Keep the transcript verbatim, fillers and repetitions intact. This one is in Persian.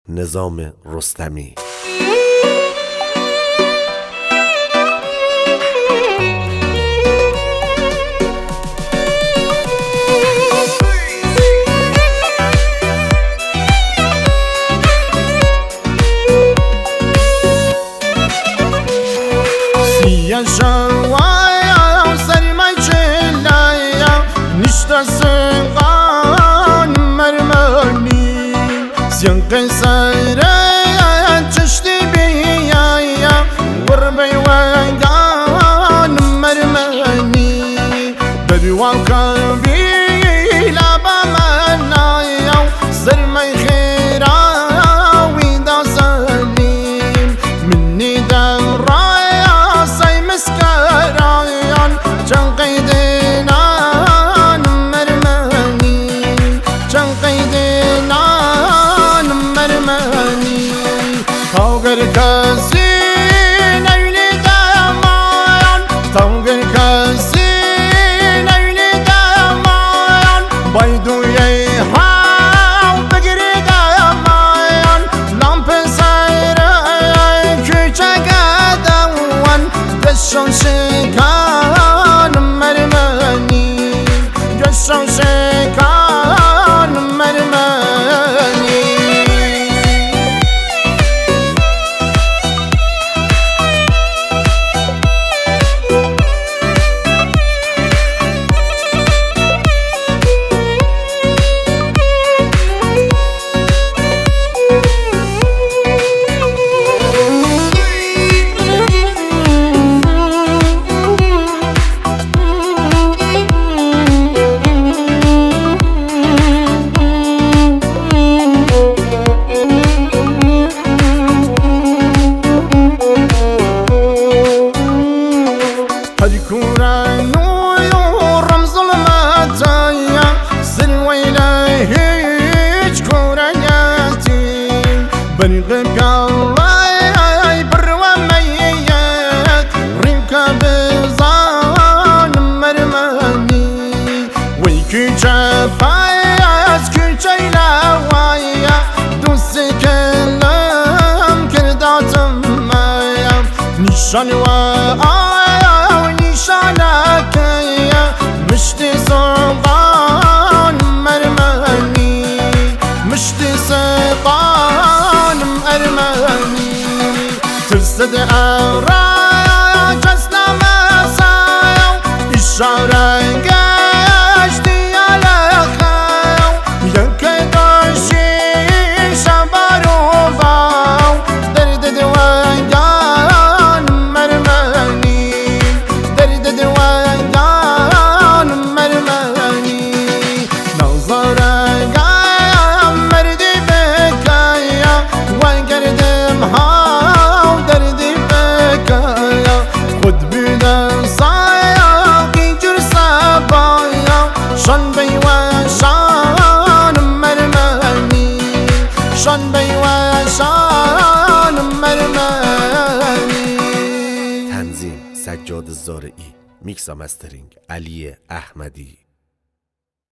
نظام رستمی. سیه شوایا سرمای چلایا نشتا سنقان مرمانی سیان قیسره چشتی بیایا قربی وگان مرمانی بریوان قبیلا بمنایا سرمای خیراوی دا سلیم منی درایا سای مسکرایان چن قیدنان مرمانی چن قیدنان مرمانی تاگر کسی نیلی دمایان تاگر کسی نیلی دمایان بایدوی هاو بگیری دمایان لامپ سایره küçük adamın Göçün şekan mermeni Göçün şekan mermeni هدي كورانو يورم ظلماتايا سلويلا هيج كورانياتي بني غيب قالاي بروا ميات ريمكا بزان مرماني ويكي جافايات كي جايلاوايا دوسي كلام كرداتم مايا نشان وآيا نشانك يا مشتي سلطان مرماني مشتي سلطان مرماني ترصد أوراق جسنا مسايا إشارة قاشتي على خاو ينكي دوشي شبارو باو درد دوان مرماني درد دوان مرماني نظرك مردي بكايا وقردم هاو دردي بكايا خد بنا صايا جرسا بايا شان بي وشان مرماني شان بي وشان مرماني. تنظیم سجاد زارعی، میکس و مسترینگ علی احمدی.